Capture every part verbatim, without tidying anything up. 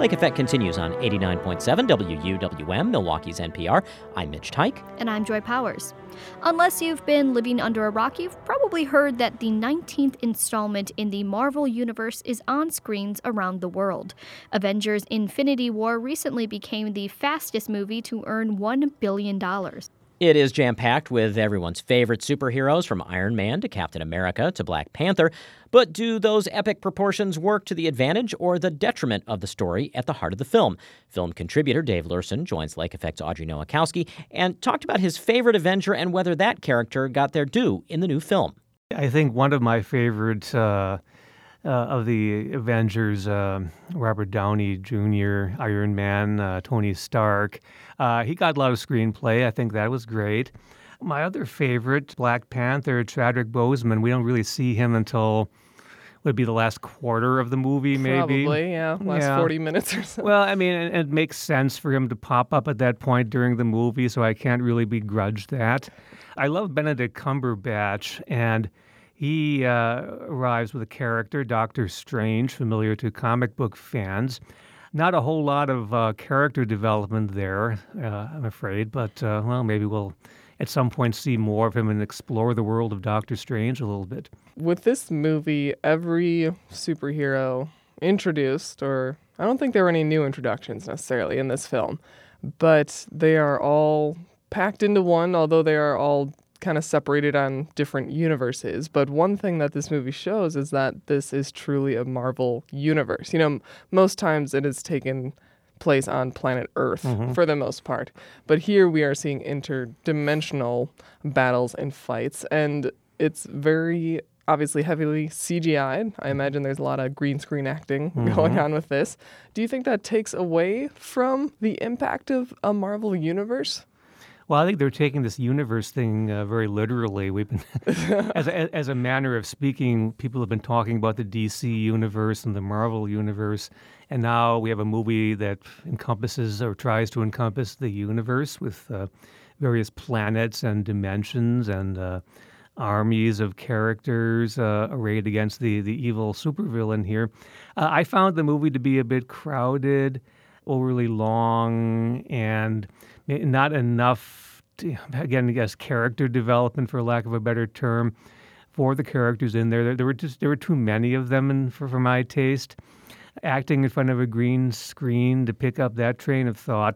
Lake Effect continues on eighty-nine point seven W U W M, Milwaukee's N P R. I'm Mitch Teich. And I'm Joy Powers. Unless you've been living under a rock, you've probably heard that the nineteenth installment in the Marvel Universe is on screens around the world. Avengers Infinity War recently became the fastest movie to earn one billion dollars. It is jam-packed with everyone's favorite superheroes, from Iron Man to Captain America to Black Panther. But do those epic proportions work to the advantage or the detriment of the story at the heart of the film? Film contributor Dave Lurson joins Lake Effect's Audrey Nowakowski and talked about his favorite Avenger and whether that character got their due in the new film. I think one of my favorites uh, uh, of the Avengers, uh, Robert Downey Junior, Iron Man, uh, Tony Stark, uh, he got a lot of screenplay. I think that was great. My other favorite, Black Panther, Chadwick Boseman, we don't really see him until would be the last quarter of the movie, maybe. Probably, yeah. Last yeah. forty minutes or so. Well, I mean, it, it makes sense for him to pop up at that point during the movie, so I can't really begrudge that. I love Benedict Cumberbatch, and he uh, arrives with a character, Doctor Strange, familiar to comic book fans. Not a whole lot of uh, character development there, uh, I'm afraid, but, uh, well, maybe we'll at some point see more of him and explore the world of Doctor Strange a little bit. With this movie, every superhero introduced, or I don't think there were any new introductions necessarily in this film, but they are all packed into one, although they are all kind of separated on different universes. But one thing that this movie shows is that this is truly a Marvel universe. You know, m- most times it is taken place on planet Earth mm-hmm. for the most part. But here we are seeing interdimensional battles and fights, and it's very obviously heavily C G I'd. I imagine there's a lot of green screen acting mm-hmm. going on with this. Do you think that takes away from the impact of a Marvel universe? Well, I think they're taking this universe thing uh, very literally. We've been, as a, as a manner of speaking, people have been talking about the D C universe and the Marvel universe, and now we have a movie that encompasses or tries to encompass the universe with uh, various planets and dimensions and uh, armies of characters uh, arrayed against the the evil supervillain here. Uh, I found the movie to be a bit crowded, overly long, and not enough, to, again, I guess, character development, for lack of a better term, for the characters in there. There, there were just there were too many of them, in, for, for my taste. Acting in front of a green screen to pick up that train of thought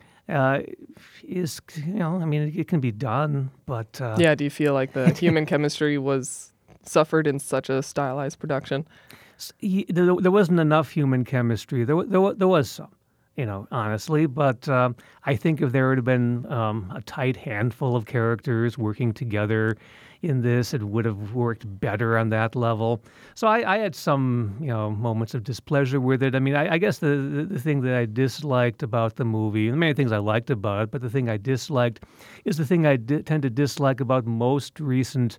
uh, is, you know, I mean, it, it can be done, but... Uh, yeah, do you feel like the human chemistry was suffered in such a stylized production? There, there wasn't enough human chemistry. There, there, there was some. You know, honestly, but uh, I think if there had been um, a tight handful of characters working together in this, it would have worked better on that level. So I, I had some, you know, moments of displeasure with it. I mean, I, I guess the, the, the thing that I disliked about the movie, and many things I liked about it, but the thing I disliked is the thing I di- tend to dislike about most recent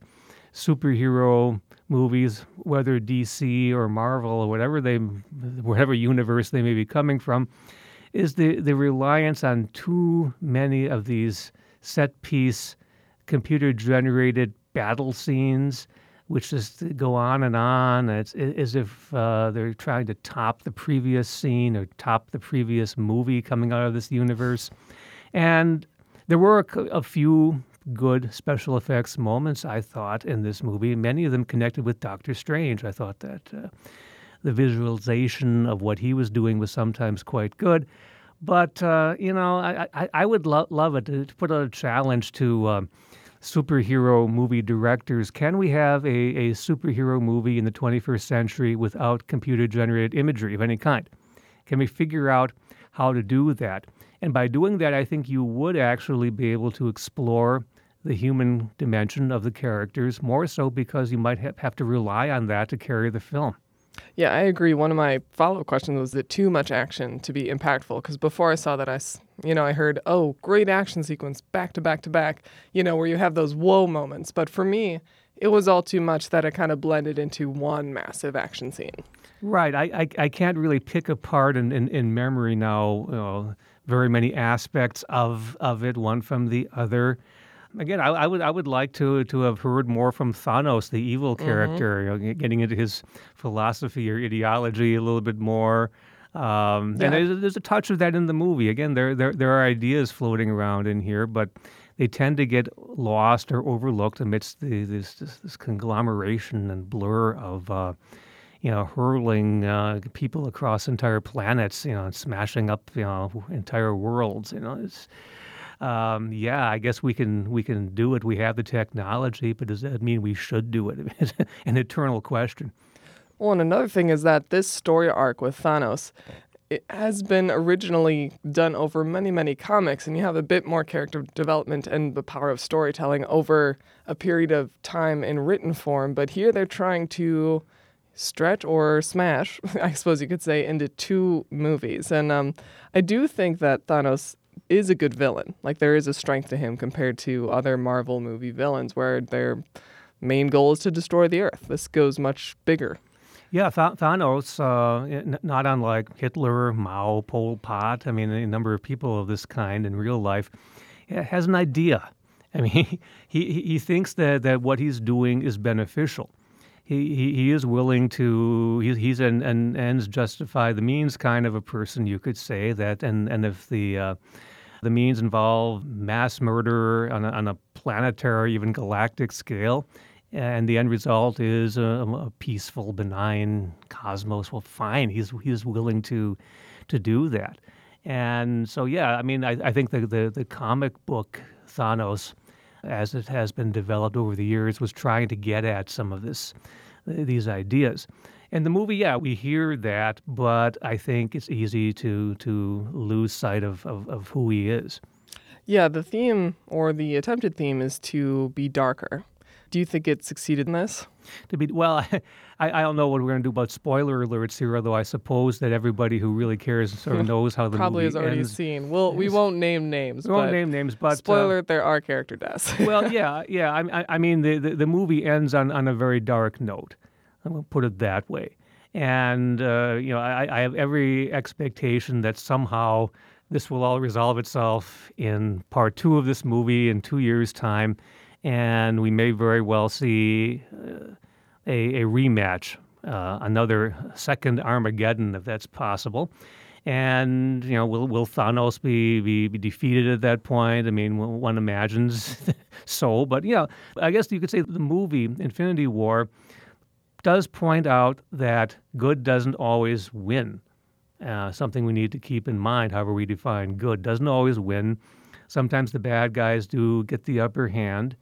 superhero movies, whether D C or Marvel or whatever they, whatever universe they may be coming from, is the, the reliance on too many of these set-piece, computer-generated battle scenes, which just go on and on. It's as if uh, they're trying to top the previous scene or top the previous movie coming out of this universe. And there were a, a few good special effects moments, I thought, in this movie, many of them connected with Doctor Strange. I thought that... Uh, The visualization of what he was doing was sometimes quite good. But, uh, you know, I, I, I would lo- love it to, to put out a challenge to uh, superhero movie directors. Can we have a, a superhero movie in the twenty-first century without computer-generated imagery of any kind? Can we figure out how to do that? And by doing that, I think you would actually be able to explore the human dimension of the characters, more so because you might ha- have to rely on that to carry the film. Yeah, I agree. One of my follow-up questions was, is it too much action to be impactful? Because before I saw that, I, you know, I heard, oh, great action sequence, back to back to back, you know, where you have those whoa moments. But for me, it was all too much that it kind of blended into one massive action scene. Right. I, I, I can't really pick apart in, in, in memory now, you know, very many aspects of, of it, one from the other. Again, I, I would I would like to to have heard more from Thanos, the evil character, mm-hmm. you know, getting into his philosophy or ideology a little bit more. Um, Yeah. And there's, there's a touch of that in the movie. Again, there, there there are ideas floating around in here, but they tend to get lost or overlooked amidst the, this, this this conglomeration and blur of uh, you know hurling uh, people across entire planets, you know, and smashing up you know entire worlds. You know, it's um, yeah. I guess we can we can do it. We have the technology, but does that mean we should do it? It's an eternal question. Well, and another thing is that this story arc with Thanos, it has been originally done over many, many comics, and you have a bit more character development and the power of storytelling over a period of time in written form. But here they're trying to stretch or smash, I suppose you could say, into two movies. And um, I do think that Thanos is a good villain. Like, there is a strength to him compared to other Marvel movie villains where their main goal is to destroy the Earth. This goes much bigger. Yeah, Th- Thanos, uh, n- not unlike Hitler, Mao, Pol Pot, I mean, a number of people of this kind in real life, yeah, has an idea. I mean, he, he, he thinks that, that what he's doing is beneficial. He, he, he is willing to, he, he's an, an ends justify the means kind of a person, you could say, that, and, and if the uh, the means involve mass murder on a, on a planetary, even galactic scale, and the end result is a, a peaceful, benign cosmos, well, fine, he's he's willing to to do that. And so, yeah, I mean, I, I think the, the, the comic book Thanos, as it has been developed over the years, was trying to get at some of this these ideas. In the movie, yeah, we hear that, but I think it's easy to to lose sight of, of, of who he is. Yeah, the theme, or the attempted theme, is to be darker. Do you think it succeeded in this? To be well, I, I don't know what we're going to do about spoiler alerts here, although I suppose that everybody who really cares sort of knows how the Probably movie has already ends. seen. Well, we won't name names. We won't but name names, but spoiler, uh, there are character deaths. well, yeah, yeah. I, I, I mean, the, the, the movie ends on, on a very dark note. I'm going to put it that way. And, uh, you know, I, I have every expectation that somehow this will all resolve itself in part two of this movie in two years' time. And we may very well see uh, a, a rematch, uh, another second Armageddon, if that's possible. And, you know, will will Thanos be, be, be defeated at that point? I mean, one imagines so. But, you know, I guess you could say the movie Infinity War does point out that good doesn't always win. Uh, something we need to keep in mind, however we define good, doesn't always win. Sometimes the bad guys do get the upper hand.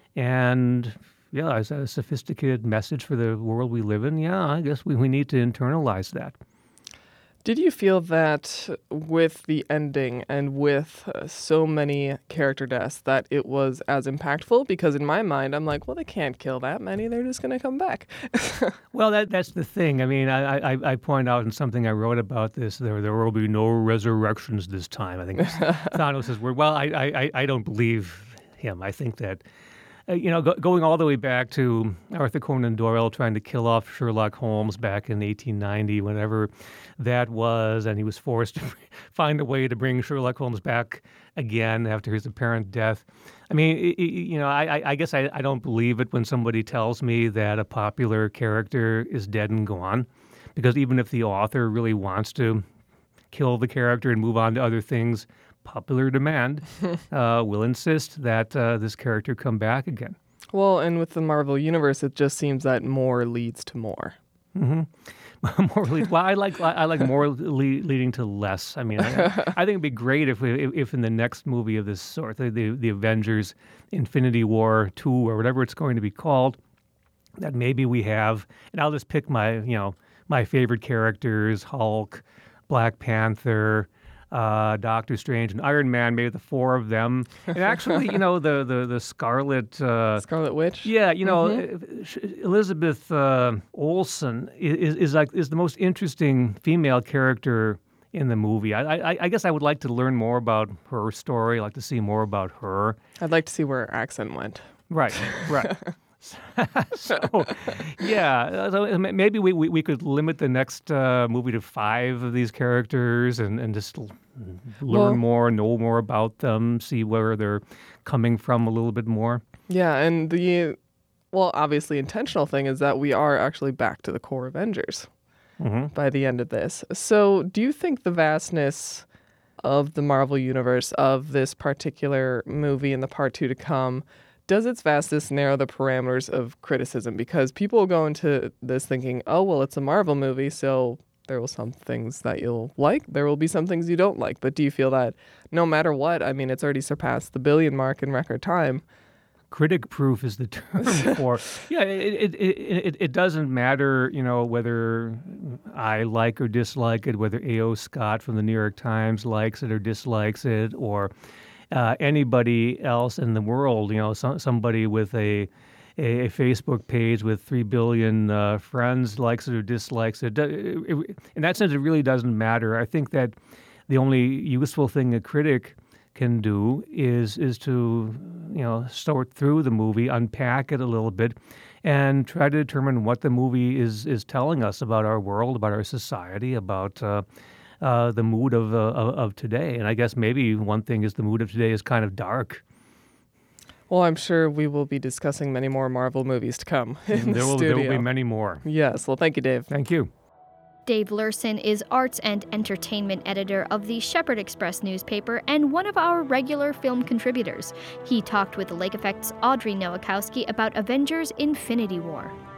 And, yeah, is that a sophisticated message for the world we live in? Yeah, I guess we, we need to internalize that. Did you feel that with the ending and with uh, so many character deaths that it was as impactful? Because in my mind, I'm like, well, they can't kill that many. They're just going to come back. Well, that that's the thing. I mean, I, I, I point out in something I wrote about this, there there will be no resurrections this time. I think Thanos' word. Well, I, I, I don't believe him. I think that, uh, you know, go, going all the way back to Arthur Conan Doyle trying to kill off Sherlock Holmes back in eighteen ninety, whenever that was, and he was forced to find a way to bring Sherlock Holmes back again after his apparent death. I mean, it, it, you know, I, I guess I, I don't believe it when somebody tells me that a popular character is dead and gone, because even if the author really wants to kill the character and move on to other things, popular demand uh, will insist that uh, this character come back again. Well, and with the Marvel Universe, it just seems that more leads to more. Mm-hmm. More lead, well, I like I like more le- leading to less. I mean, I, I think it'd be great if we, if in the next movie of this sort, the, the the Avengers, Infinity War two or whatever it's going to be called, that maybe we have, and I'll just pick my you know my favorite characters: Hulk, Black Panther, Uh, Doctor Strange and Iron Man, maybe the four of them. And actually, you know, the the the Scarlet uh, Scarlet Witch. Yeah, you know, Mm-hmm. Elizabeth uh, Olsen is is like is the most interesting female character in the movie. I, I I guess I would like to learn more about her story. I'd like to see more about her. I'd like to see where her accent went. Right, right. So, yeah, so maybe we, we, we could limit the next uh, movie to five of these characters and, and just l- learn Well- more, know more about them, see where they're coming from a little bit more. Yeah, and the, well, obviously intentional thing is that we are actually back to the core Avengers. Mm-hmm. by the end of this. So do you think the vastness of the Marvel Universe, of this particular movie and the part two to come, does its vastness narrow the parameters of criticism? Because people will go into this thinking, oh, well, it's a Marvel movie, so there will some things that you'll like. There will be some things you don't like. But do you feel that no matter what, I mean, it's already surpassed the billion mark in record time. Critic proof is the term for, yeah, it, it, it, it doesn't matter, you know, whether I like or dislike it, whether A O. Scott from the New York Times likes it or dislikes it, or uh, anybody else in the world, you know, some, somebody with a, a, a Facebook page with three billion uh, friends likes it or dislikes it. It, it. In that sense, it really doesn't matter. I think that the only useful thing a critic can do is is to, you know, sort through the movie, unpack it a little bit, and try to determine what the movie is is telling us about our world, about our society, about uh, uh, the mood of, uh, of of today. And I guess maybe one thing is the mood of today is kind of dark. Well, I'm sure we will be discussing many more Marvel movies to come in there the will, studio. There will be many more. Yes. Well, thank you, Dave. Thank you. Dave Lurson is arts and entertainment editor of the Shepherd Express newspaper and one of our regular film contributors. He talked with Lake Effect's Audrey Nowakowski about Avengers: Infinity War.